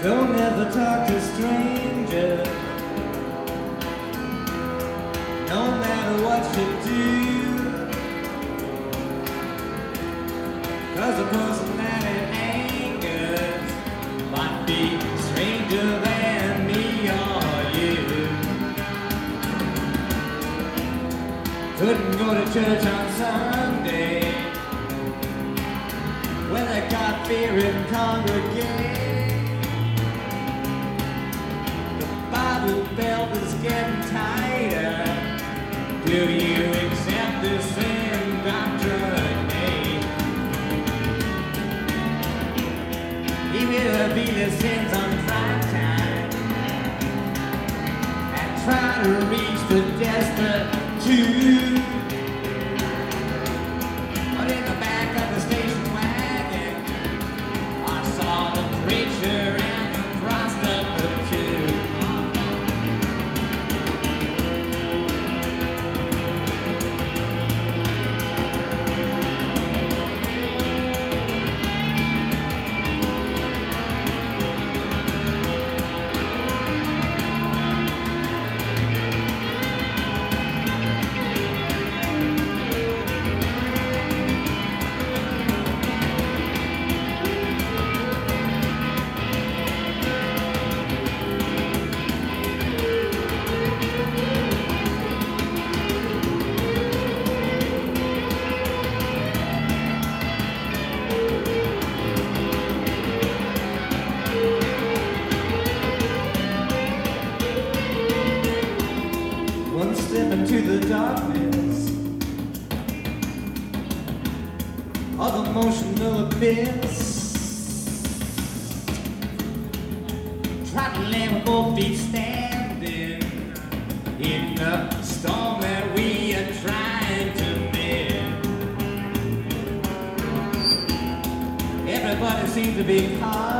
Don't ever talk to strangers, no matter what you do, 'cause a person that it angers might be stranger than me or you. Couldn't go to church on Sunday when I got fear in congregate. The belt is getting tighter. Do you accept this indoctrinate? He will reveal his sins on prime time and try to reach the destitute. But in the back of the station wagon, I saw the preacher and the prostitute. One step into the darkness of emotional abyss. Try to land with both feet standing in the storm that we are trying to mend. Everybody seems to be caught